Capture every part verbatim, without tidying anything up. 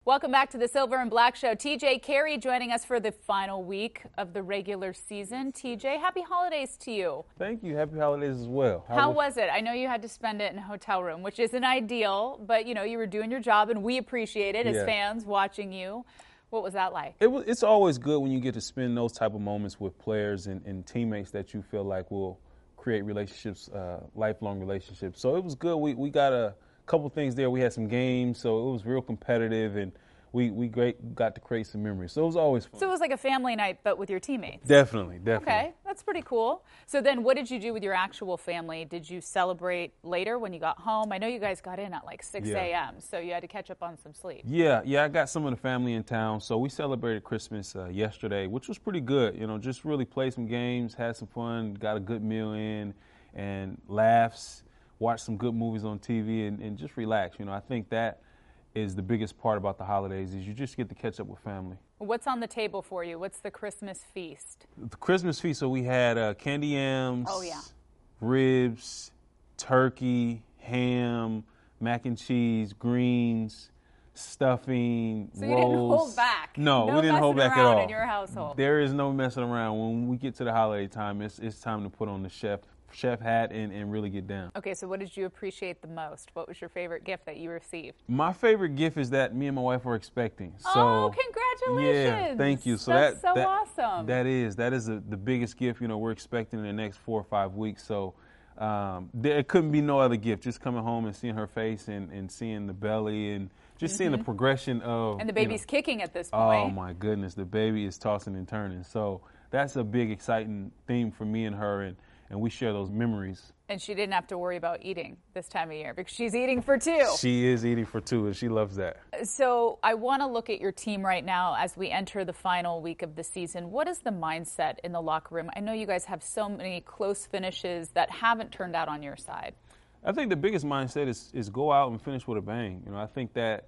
Welcome back to the Silver and Black Show. T J Carey joining us for the final week of the regular season. T J, happy holidays to you. Thank you. Happy holidays as well. How, How was, was it? I know you had to spend it in a hotel room, which isn't ideal, but you know, you were doing your job and we appreciate it as yeah. fans watching you. What was that like? It was, it's always good when you get to spend those type of moments with players and, and teammates that you feel like will create relationships, uh, lifelong relationships. So it was good. We, we got a couple things there. We had some games, so it was real competitive, and we we great got to create some memories. So it was always fun. So it was like a family night, but with your teammates. Definitely, definitely. Okay, that's pretty cool. So then what did you do with your actual family? Did you celebrate later when you got home? I know you guys got in at like six a m, so you had to catch up on some sleep. Yeah, yeah, I got some of the family in town, so we celebrated Christmas uh, yesterday, which was pretty good. You know, just really played some games, had some fun, got a good meal in, and laughs, watched some good movies on T V, and, and just relax. You know, I think that is the biggest part about the holidays is you just get to catch up with family. What's on the table for you? What's the Christmas feast? The Christmas feast, so we had uh, candy yams, oh, yeah. ribs, turkey, ham, mac and cheese, greens, stuffing, so rolls. So you didn't hold back? No, no we didn't hold back at all. In your household. There is no messing around. When we get to the holiday time, it's, it's time to put on the chef chef hat and, and really get down. Okay, so what did you appreciate the most? What was your favorite gift that you received? My favorite gift is that me and my wife are expecting. So, oh, congratulations. Yeah, thank you. So That's that, so that, awesome. That is. That is a, the biggest gift, you know, we're expecting in the next four or five weeks. So um, there couldn't be no other gift. Just coming home and seeing her face and, and seeing the belly and just mm-hmm. seeing the progression of. And the baby's you know, kicking at this point. Oh, my goodness. The baby is tossing and turning. So that's a big, exciting theme for me and her. And, and we share those memories. And she didn't have to worry about eating this time of year because she's eating for two. She is eating for two, and she loves that. So I want to look at your team right now as we enter the final week of the season. What is the mindset in the locker room? I know you guys have so many close finishes that haven't turned out on your side. I think the biggest mindset is is go out and finish with a bang. You know, I think that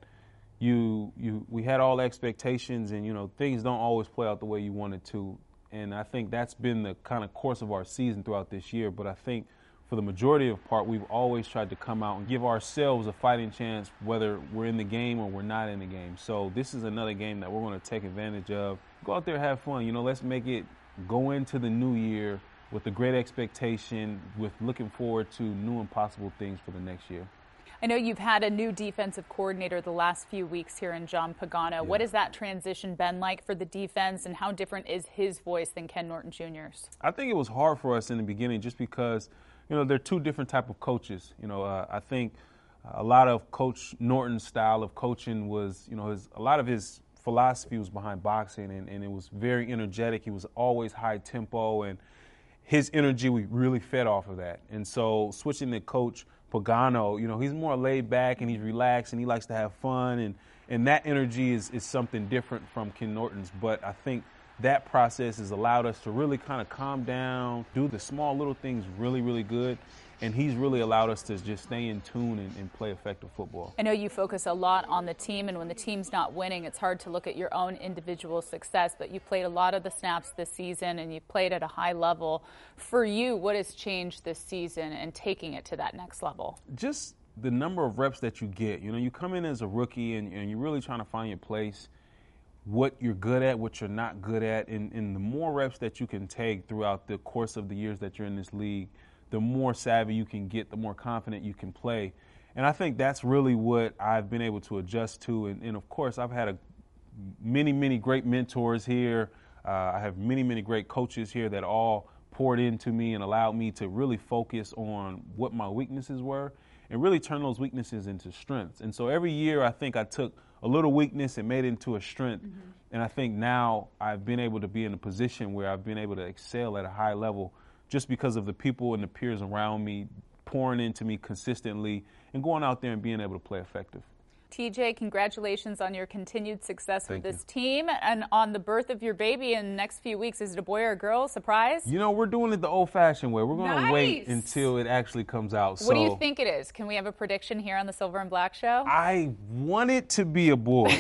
you you we had all expectations, and you know things don't always play out the way you wanted to. And I think that's been the kind of course of our season throughout this year. But I think for the majority of part, we've always tried to come out and give ourselves a fighting chance, whether we're in the game or we're not in the game. So this is another game that we're going to take advantage of. Go out there, have fun. You know, let's make it go into the new year with a great expectation, with looking forward to new and possible things for the next year. I know you've had a new defensive coordinator the last few weeks here in John Pagano. Yeah. What has that transition been like for the defense, and how different is his voice than Ken Norton Junior's? I think it was hard for us in the beginning just because, you know, they're two different type of coaches. You know, uh, I think a lot of Coach Norton's style of coaching was, you know, his, a lot of his philosophy was behind boxing, and, and it was very energetic. He was always high tempo, and his energy, we really fed off of that. And so switching to Coach Pagano, you know, he's more laid back and he's relaxed and he likes to have fun, and, and that energy is, is something different from Ken Norton's. But I think that process has allowed us to really kind of calm down, do the small little things really, really good. And he's really allowed us to just stay in tune and, and play effective football. I know you focus a lot on the team, and when the team's not winning, it's hard to look at your own individual success, but you played a lot of the snaps this season and you played at a high level. For you, what has changed this season and taking it to that next level? Just the number of reps that you get. You know, you come in as a rookie and, and you're really trying to find your place, what you're good at, what you're not good at, and, and the more reps that you can take throughout the course of the years that you're in this league, the more savvy you can get, the more confident you can play. And I think that's really what I've been able to adjust to. And, and of course, I've had a, many, many great mentors here. Uh, I have many, many great coaches here that all poured into me and allowed me to really focus on what my weaknesses were and really turn those weaknesses into strengths. And so every year I think I took a little weakness and made it into a strength. Mm-hmm. And I think now I've been able to be in a position where I've been able to excel at a high level just because of the people and the peers around me pouring into me consistently and going out there and being able to play effective. T J, congratulations on your continued success Thank with this you. team and on the birth of your baby in the next few weeks. Is it a boy or a girl? Surprise? You know, we're doing it the old-fashioned way. We're going to nice. wait until it actually comes out. What so do you think it is? Can we have a prediction here on the Silver and Black Show? I want it to be a boy,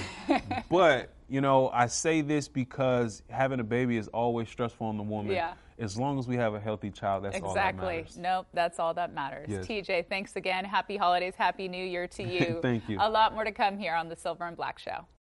but, you know, I say this because having a baby is always stressful on the woman. Yeah. As long as we have a healthy child, that's exactly. all that matters. Exactly. Nope, that's all that matters. Yes. T J, thanks again. Happy holidays. Happy New Year to you. Thank you. A lot more to come here on the Silver and Black Show.